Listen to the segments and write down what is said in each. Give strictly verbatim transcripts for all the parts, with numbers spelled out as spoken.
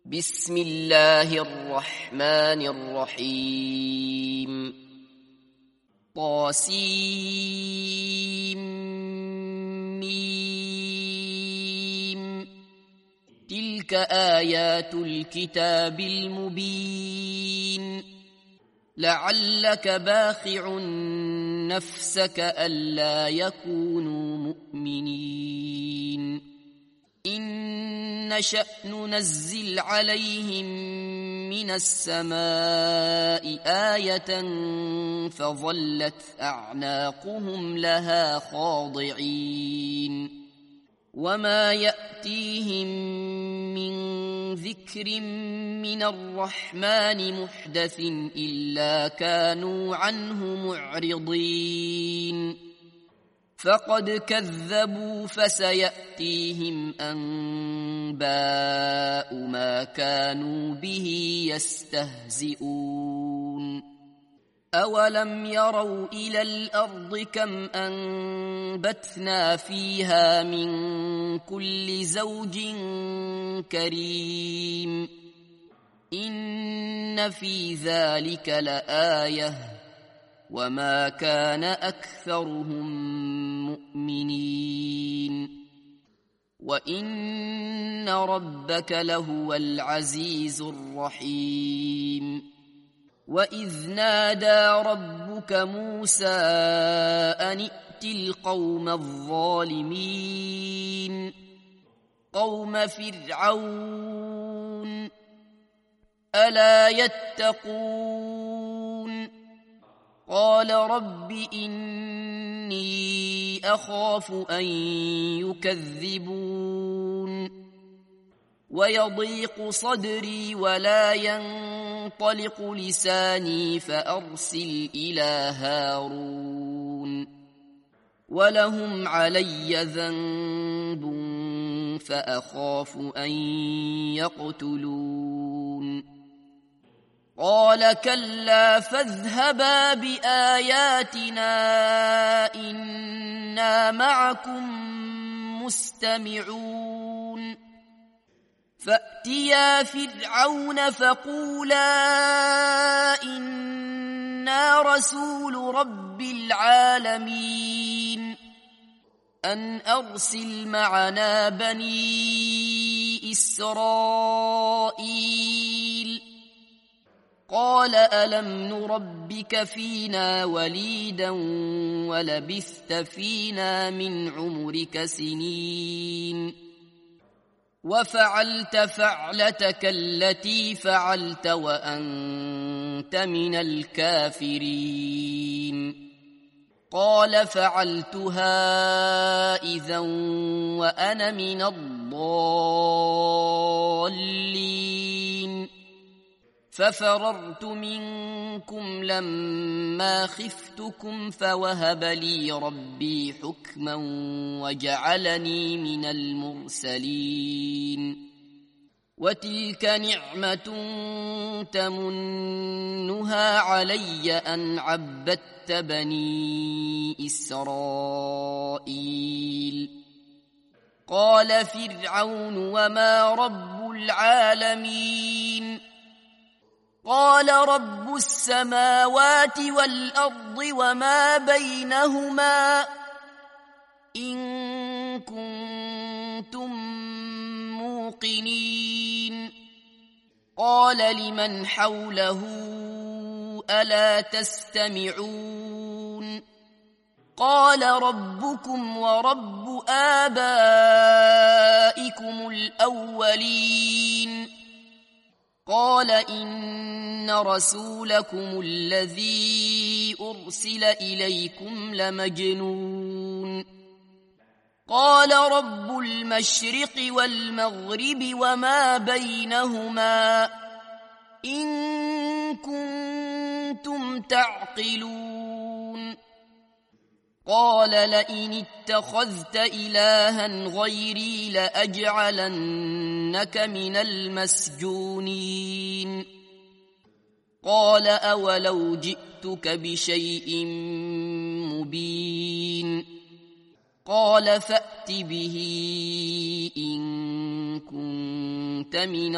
بسم الله الرحمن الرحيم طاسيم ميم تلك آيات الكتاب المبين لعلك باخع نفسك ألا يكونوا مؤمنين إن نشأ ننزل عليهم من السماء آية فظلت أعناقهم لها خاضعين وما يأتيهم من ذكر من الرحمن محدث إلا كانوا عنه معرضين فقد كذبوا فسيأتيهم أنباء ما كانوا به يستهزئون أولم يروا إلى الأرض كم أنبتنا فيها من كل زوج كريم إن في ذلك لآية وما كان أكثرهم مؤمنين وإن ربك لهو العزيز الرحيم وإذ نادى ربك موسى أن ائت القوم الظالمين قوم فرعون ألا يتقون قال رب إني أخاف أن يكذبون ويضيق صدري ولا ينطلق لساني فأرسل إلى هارون ولهم علي ذنب فأخاف أن يقتلون قال كلا فاذهبا بآياتنا إنا معكم مستمعون فأتيا فرعون فقولا إنا رسول رب العالمين أن أرسل معنا بني إسرائيل قال ألم نربك فينا وليدا ولبثت فينا من عمرك سنين وفعلت فعلتك التي فعلت وأنت من الكافرين قال فعلتها إذا وأنا من الضالين ففررت منكم لما خفتكم فوهب لي ربي حكما وجعلني من المرسلين وتلك نعمة تمنها علي أن عبدت بني إسرائيل قال فرعون وما رب العالمين قال رب السماوات والأرض وما بينهما إن كنتم موقنين قال لمن حوله ألا تستمعون قال ربكم ورب آبائكم الأولين قال إن رسولكم الذي أرسل إليكم لمجنون قال رب المشرق والمغرب وما بينهما إن كنتم تعقلون قال لئن اتخذت إلها غيري لأجعلنك من المسجونين قال أولو جئتك بشيء مبين قال فأت به إن كنت من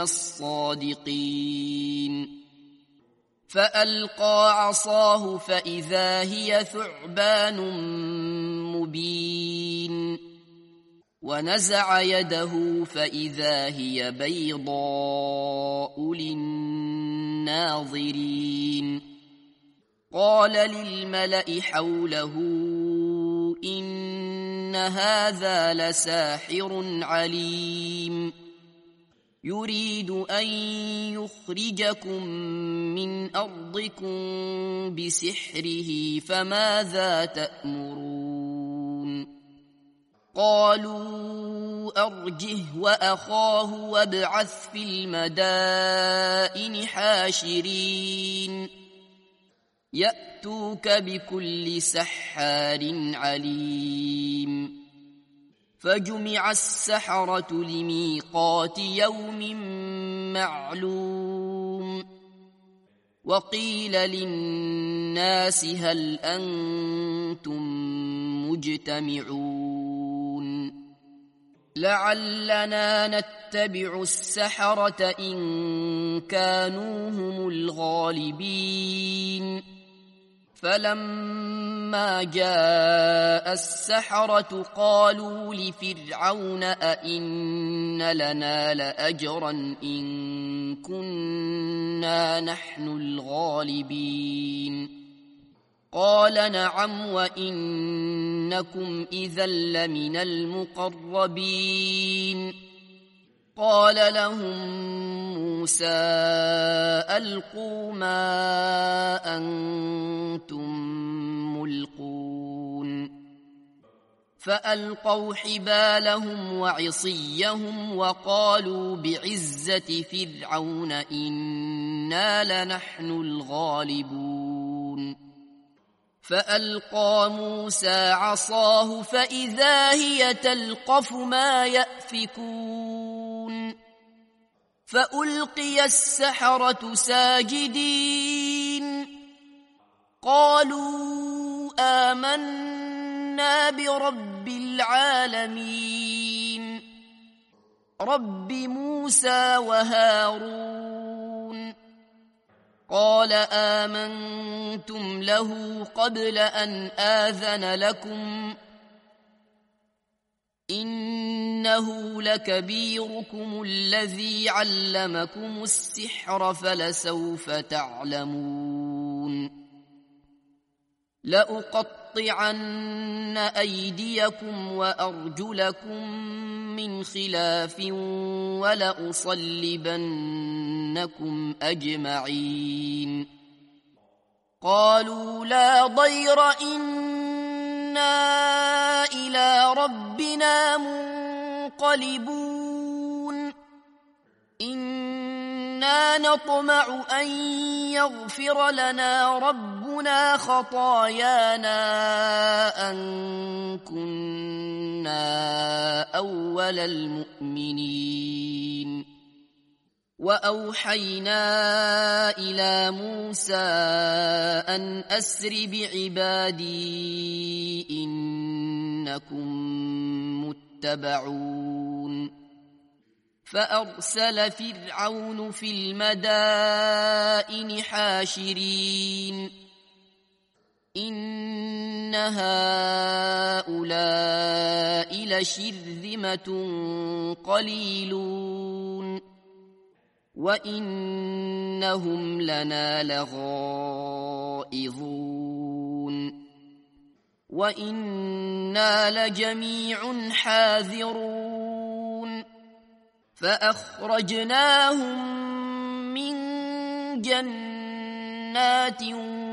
الصادقين فألقى عصاه فإذا هي ثعبان مبين ونزع يده فإذا هي بيضاء للناظرين قال للملأ حوله إن هذا لساحر عليم يريد أن يخرجكم من أرضكم بسحره فماذا تأمرون قالوا أرجه وأخاه وابعث في المدائن حاشرين يأتوك بكل سحار عليم فجمع السحرة لميقات يوم معلوم وقيل للناس هل أنتم مجتمعون لعلنا نتبع السحرة إن كانوا هم الغالبين فلما جاء السحرة قالوا لفرعون أئن لنا لأجرا إن كنا نحن الغالبين قال نعم وإنكم إذا لمن المقربين قال لهم موسى ألقوا ما أنتم ملقون فألقوا حبالهم وعصيهم وقالوا بعزة فرعون إنا لنحن الغالبون فألقى موسى عصاه فإذا هي تلقف ما يأفكون فألقي السحرة ساجدين قالوا آمنا برب العالمين رب موسى وهارون قال آمنتم له قبل أن آذن لكم إنه لكبيركم الذي علمكم السحر فلسوف تعلمون لأقطعن أيديكم وأرجلكم من خلاف ولأصلبنكم أجمعين قالوا لا ضير إنا إلى ربنا منقلبون إنا نطمع أن يغفر لنا ربنا خطايانا أن كنا أول المؤمنين وأوحينا إلى موسى أن أسر بعبادي إنكم متبعون فأرسل فرعون في المدائن حاشرين إن هؤلاء لشرذمة قليلون وإنهم لنا لغائظون وإنا لجميع حاذرون فأخرجناهم من جنات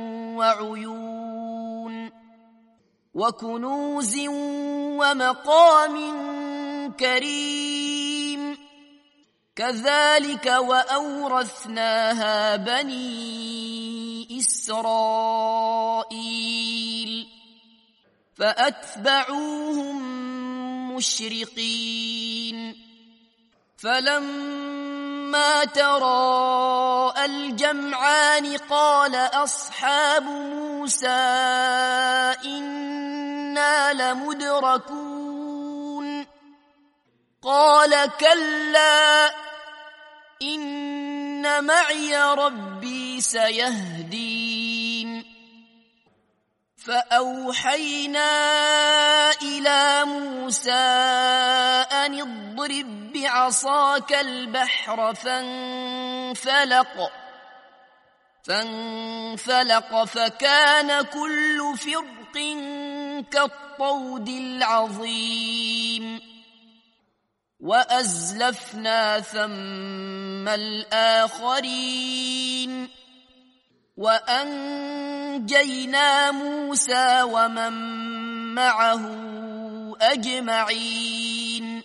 وعيون وكنوز ومقام كريم كذلك وأورثناها بني إسرائيل فأتبعوهم مشرقين فلما تراءى الجمعان قال أصحاب موسى إنا لمدركون قال كلا إن معي ربي سيهدين فأوحينا إلى موسى أن اضرب بعصاك البحر فانفلق فانفلق فكان كل فرق كالطود العظيم وأزلفنا ثم الآخرين وأنجينا موسى ومن معه أجمعين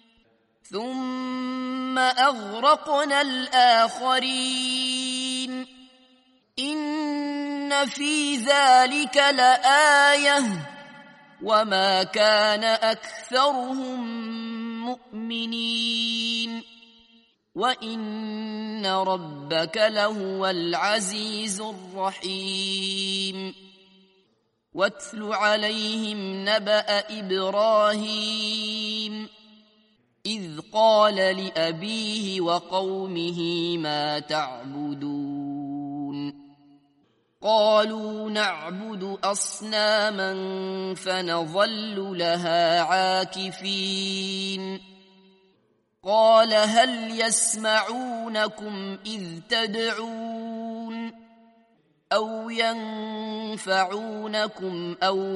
ثم أغرقنا الآخرين إن في ذلك لآية وما كان أكثرهم مؤمنين وإن ربك لهو العزيز الرحيم واتل عليهم نبأ إبراهيم إذ قال لأبيه وقومه ما تعبدون قالوا نعبد أصناما فنظل لها عاكفين قال هل يسمعونكم إذ تدعون أو ينفعونكم أو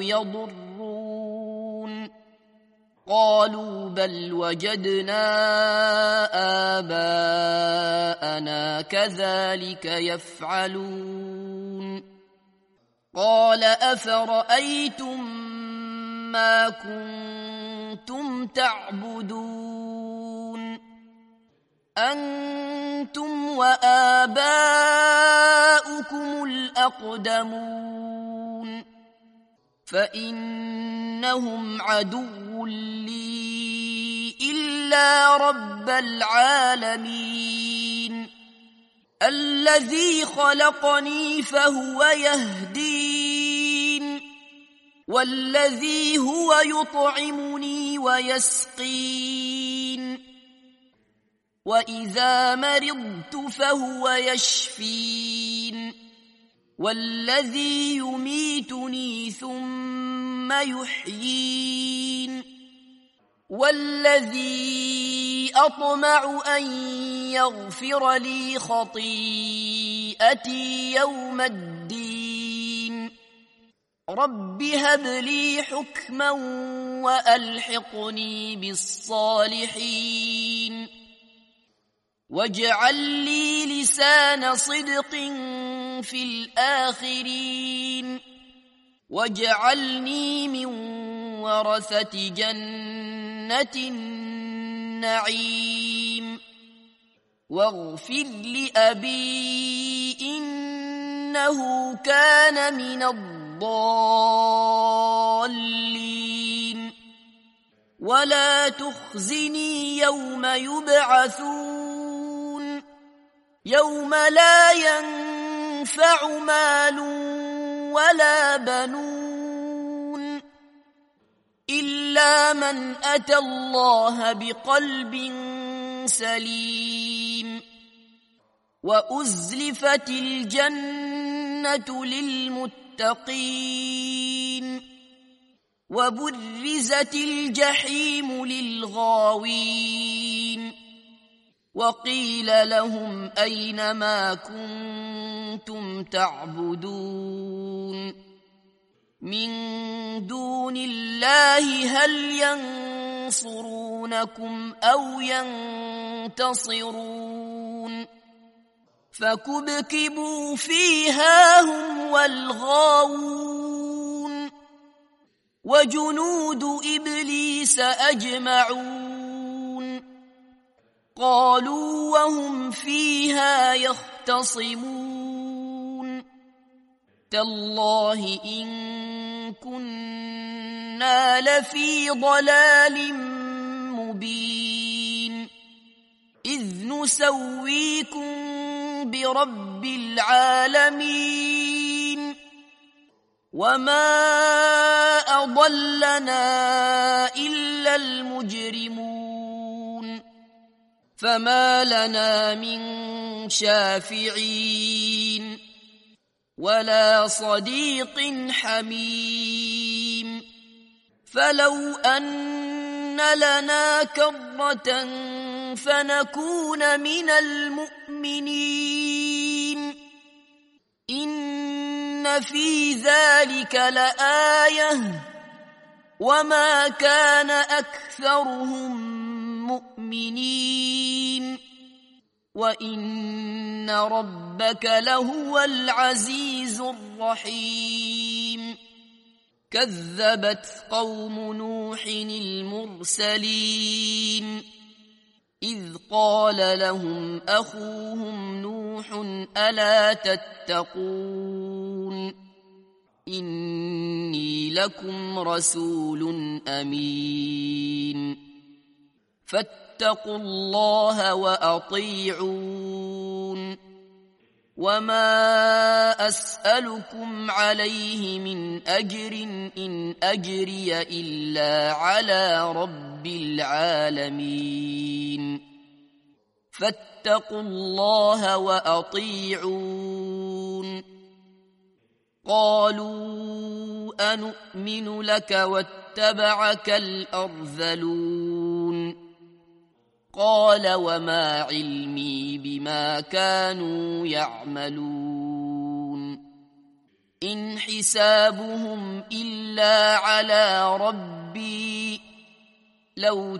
يضرون قالوا بل وجدنا آباءنا كذلك يفعلون قال أفرأيتم ما كنتم تعبدون أنتم وآباؤكم الأقدمون فإنهم عدو لي إلا رب العالمين الذي خلقني فهو يهدين والذي هو يطعمني ويسقين وإذا مرضت فهو يشفين والذي يميتني ثم يحيين والذي أطمع أن يغفر لي خطيئتي يوم الدين رب هب لي حكما وألحقني بالصالحين واجعل لي لسان صدق في الآخرين واجعلني من ورثة جنة النعيم واغفر لأبي إنه كان من الضالين ولا تخزني يوم يبعثون يوم لا ينفع مال ولا بنون إلا من أتى الله بقلب سليم وأزلفت الجنة للمتقين وبرزت الجحيم للغاوين وقيل لهم أين ما كنتم تعبدون من دون الله هل ينصرونكم أو ينتصرون فكبكبوا فيها هم والغاوون وجنود إبليس أجمعون قالوا وهم فيها يختصمون تالله إن كنا لفي ضلال مبين إذ نسويكم برب العالمين وما أضلنا إلا المجرمون فما لنا من شافعين ولا صديق حميم فلو أن لنا كرة فنكون من المؤمنين إن في ذلك لآية وما كان أكثرهم مؤمنين وإن ربك لهو العزيز الرحيم كذبت قوم نوح المرسلين إذ قال لهم أخوهم نوح ألا تتقون إني لكم رسول أمين فاتقوا الله وأطيعون وما أسألكم عليه من أجر إن أجري إلا على رب العالمين فاتقوا الله وأطيعون قالوا أنؤمن لك واتبعك الأرذلون قال وما علمي بما كانوا يعملون إن حسابهم إلا على ربي لو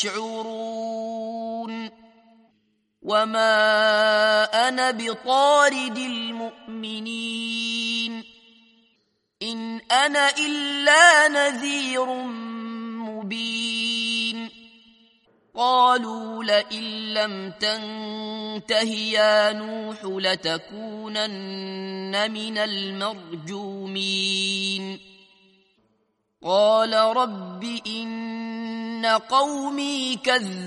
تشعرون وما أنا بطارد المؤمنين إن أنا إلا نذير مبين قالوا لئن لم تنته يا نوح لتكونن من المرجومين قال رب إن قومي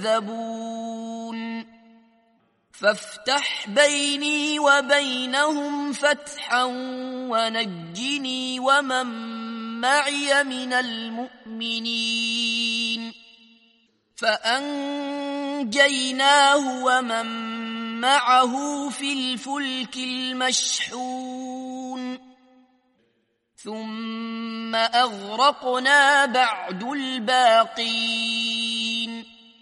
كذبون فافتح بيني وبينهم فتحا ونجني ومن معي من المؤمنين فأنجيناه ومن معه في الفلك المشحون ثم أغرقنا بعد الباقين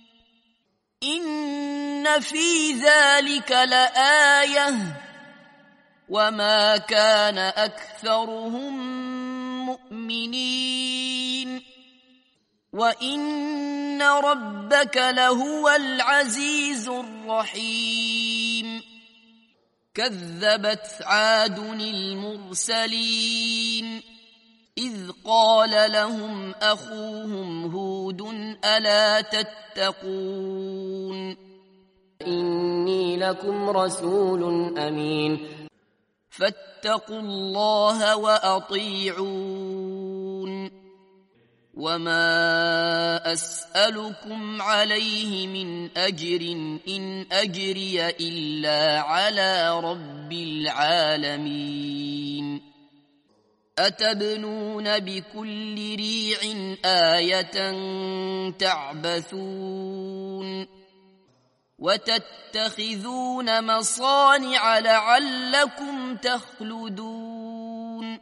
إن في ذلك لآية وما كان أكثرهم مؤمنين وإن ربك لهو العزيز الرحيم كذبت عاد المرسلين إذ قال لهم أخوهم هود ألا تتقون إني لكم رسول أمين فاتقوا الله وأطيعون وما أسألكم عليه من أجر إن أجري إلا على رب العالمين أتبنون بكل ريع آية تعبثون وتتخذون مصانع لعلكم تخلدون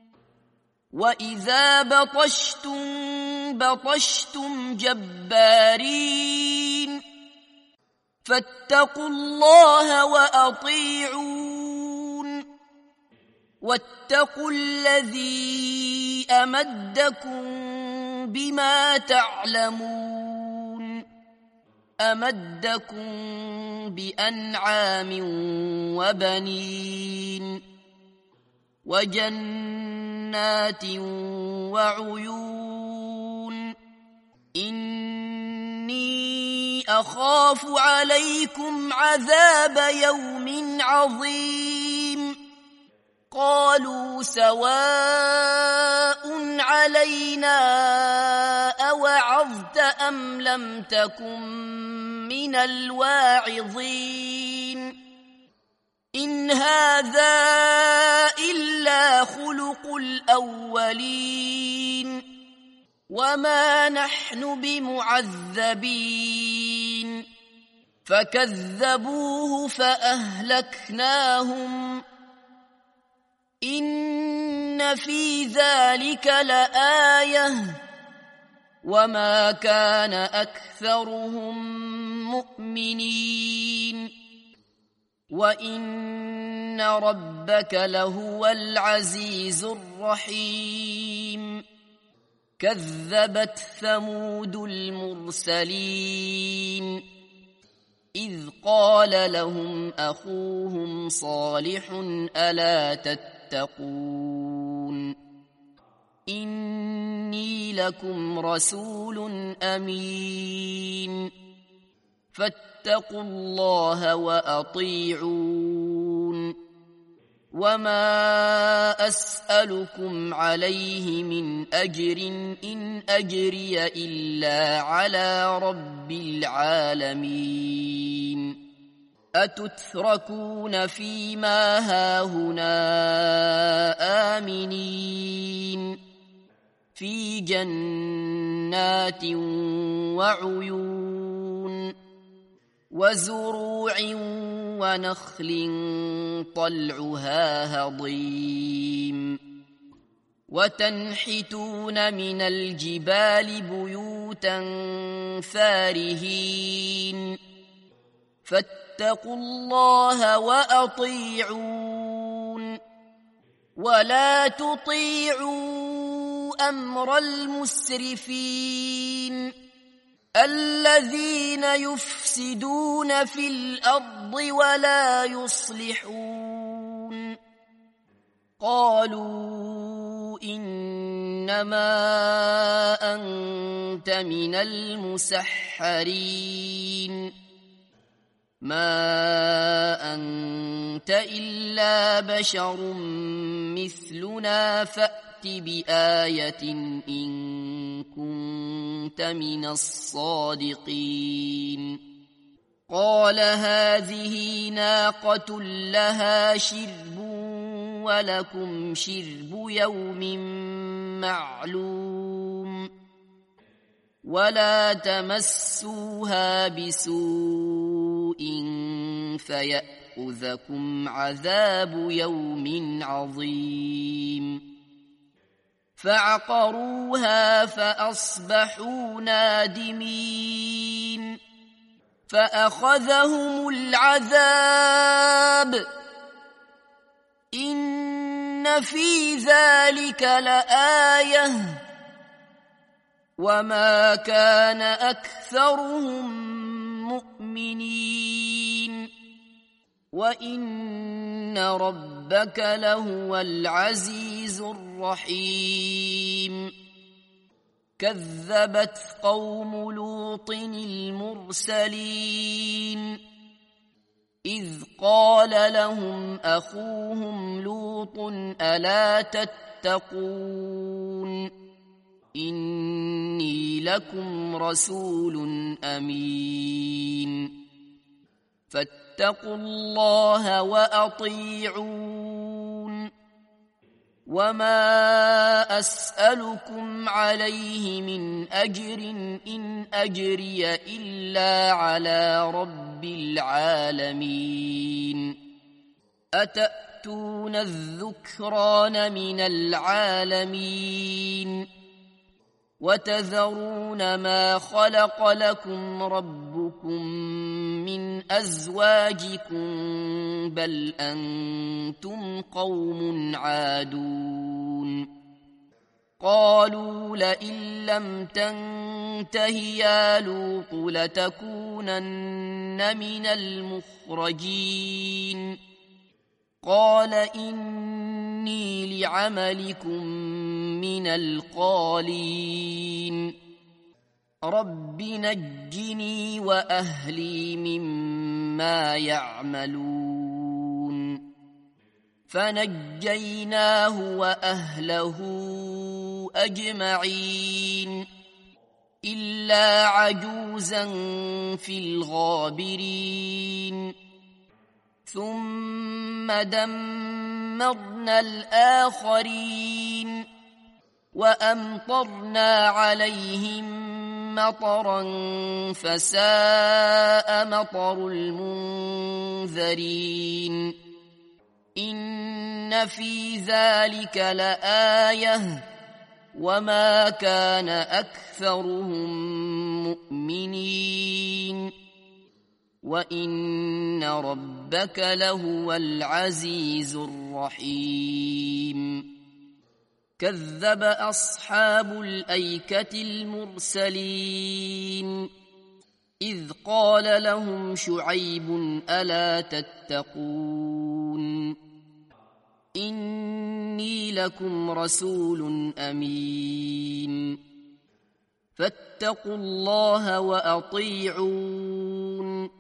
وإذا بطشتم بطشتم جبارين فاتقوا الله وأطيعون واتقوا الذي أمدكم بما تعلمون أمدكم بأنعام وبنين وجنات وعيون إني أخاف عليكم عذاب يوم عظيم قالوا سواء علينا أوعظت أم لم تكن من الواعظين إن هذا إلا خلق الأولين وما نحن بمعذبين فكذبوه فأهلكناهم إن في ذلك لآية وما كان أكثرهم مؤمنين وإن ربك لهو العزيز الرحيم كذبت ثمود المرسلين إذ قال لهم أخوهم صالح ألا تتقون إني لكم رسول أمين فاتقوا الله وأطيعون وما أسألكم عليه من أجر إن أجري إلا على رب العالمين أتتركون فيما هاهنا آمنين في جنات وعيون وزروع ونخل طلعها هضيم وتنحتون من الجبال بيوتا فارهين فاتقوا الله وأطيعون ولا تطيعوا أمر المسرفين الذين يفسدون في الأرض ولا يصلحون قالوا إنما أنت من المسحرين ما أنت إلا بشر مثلنا فأت بآية إن كنت من الصادقين قال هذه ناقة لها شرب ولكم شرب يوم معلوم ولا تمسوها بسوء فيأخذكم عذاب يوم عظيم فعقروها فأصبحوا نادمين فأخذهم العذاب إن في ذلك لآية وما كان أكثرهم مؤمنين وإن ربك لهو العزيز الرحيم كذبت قوم لوط المرسلين إذ قال لهم أخوهم لوط ألا تتقون إني لكم رسول أمين فاتقوا الله وأطيعون وما أسألكم عليه من أجر إن أجري إلا على رب العالمين أتأتون الذكران من العالمين وتذرون ما خلق لكم ربكم من أزواجكم بل أنتم قوم عادون قالوا لئن لم تنته يا لوط لتكونن من المخرجين قال إني لعملكم من القالين رب نجني وأهلي مما يعملون فنجيناه وأهله أجمعين إلا عجوزا في الغابرين ثم دمرنا الآخرين وأمطرنا عليهم مطرا فساء مطر المنذرين إن في ذلك لآية وما كان أكثرهم مؤمنين وإن ربك لهو العزيز الرحيم كذب أصحاب الأيكة المرسلين إذ قال لهم شعيب ألا تتقون إني لكم رسول أمين فاتقوا الله وأطيعون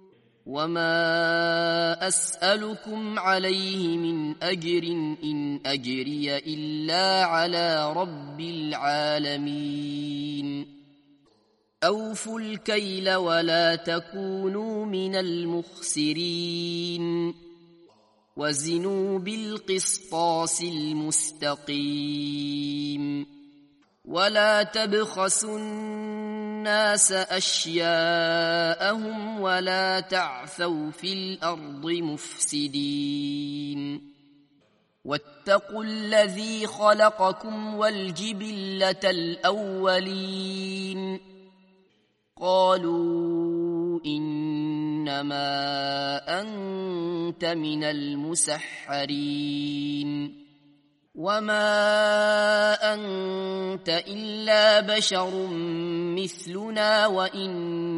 وما أسألكم عليه من أجر إن أجري إلا على رب العالمين أوفوا الكيل ولا تكونوا من المخسرين وزنوا بالقسطاس المستقيم ولا تبخسوا الناس أشياءهم ولا تعثوا في الأرض مفسدين واتقوا الذي خلقكم والجبلة الأولين قالوا إنما أنت من المسحرين وما أنت إلا بشر مثلنا وإن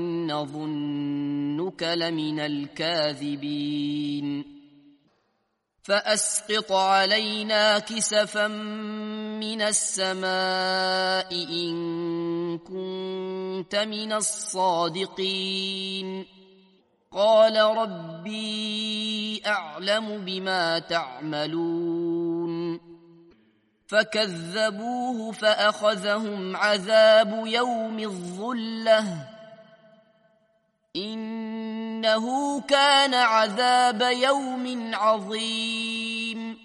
نظنك لمن الكاذبين فأسقط علينا كسفا من السماء إن كنت من الصادقين قال ربي أعلم بما تعملون فكذبوه فأخذهم عذاب يوم الظلة إنه كان عذاب يوم عظيم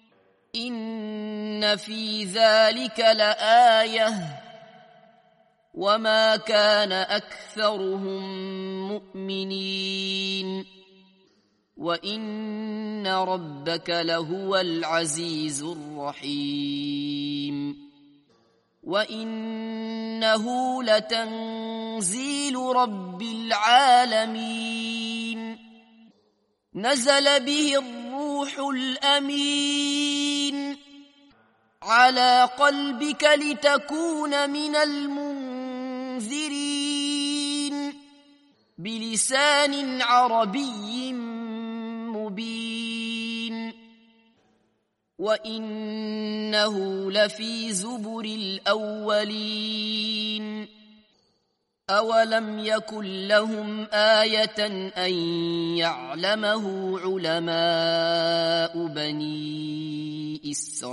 إن في ذلك لآية وما كان أكثرهم مؤمنين وإن ربك لهو العزيز الرحيم وإنه لتنزيل رب العالمين نزل به الروح الأمين على قلبك لتكون من المنذرين بلسان عربي مبين وإنه لفي زبر الأولين أولم يكن لهم آية أن يعلمه علماء بني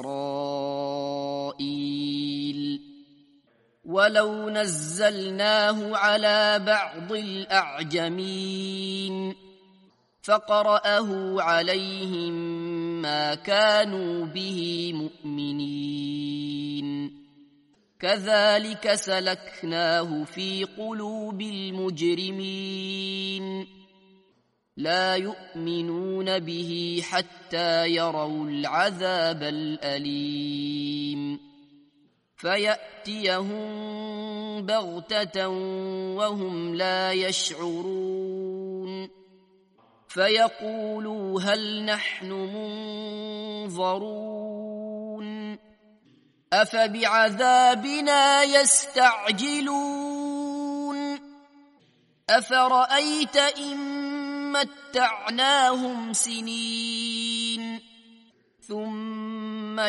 إسرائيل ولو نزلناه على بعض الأعجمين فقرأه عليهم ما كانوا به مؤمنين كذلك سلكناه في قلوب المجرمين لا يؤمنون به حتى يروا العذاب الأليم فيأتيهم بغتة وهم لا يشعرون فيقولوا هل نحن منظرون أفبعذابنا يستعجلون أفرأيت إن متعناهم سنين ثم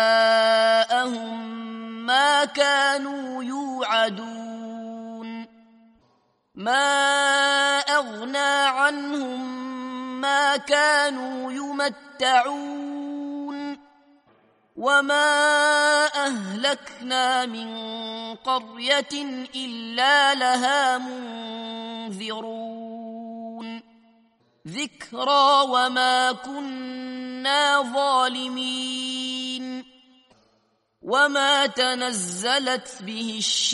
جاءهم ما كانوا يوعدون ما أغنى عنهم ما كانوا يمتعون وما أهلكنا من قرية إلا لها منذرون ذكرى وما كنا ظالمين وما تنزلت به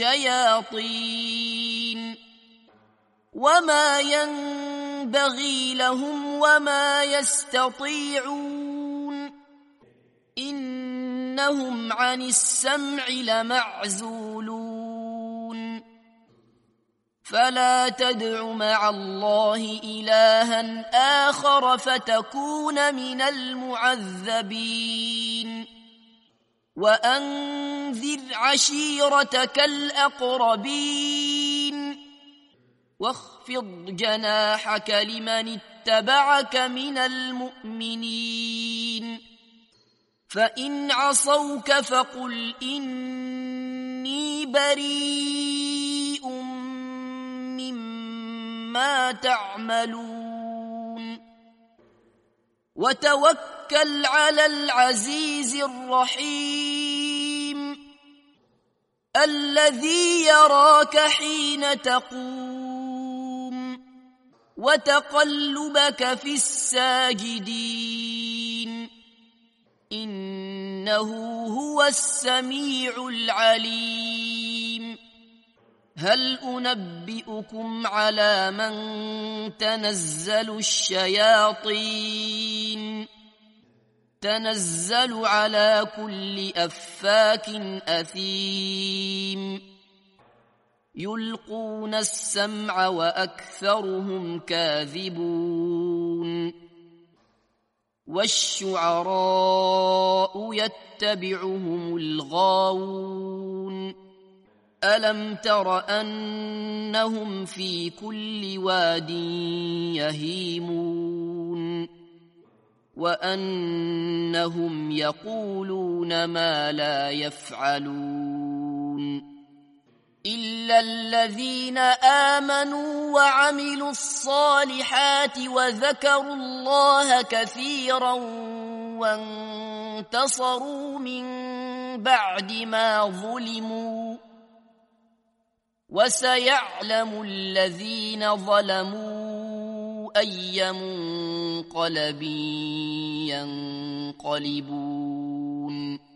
الشياطين وما ينبغي لهم وما يستطيعون إنهم عن السمع لمعزولون فلا تدع مع الله إلها آخر فتكون من المعذبين وأنذر عشيرتك الأقربين واخفض جناحك لمن اتبعك من المؤمنين فإن عصوك فقل إني بريء مما تعملون وتوكل على العزيز الرحيم الذي يراك حين تقوم وتقلبك في الساجدين إنه هو السميع العليم هل أنبئكم على من تنزل الشياطين تنزل على كل أفاك أثيم يلقون السمع وأكثرهم كاذبون والشعراء يتبعهم الغاوون ألم تر أنهم في كل واد يهيمون وأنهم يقولون ما لا يفعلون إلا الذين آمنوا وعملوا الصالحات وذكروا الله كثيرا وانتصروا من بعد ما ظلموا وسيعلم الذين ظلموا أي منقلب ينقلبون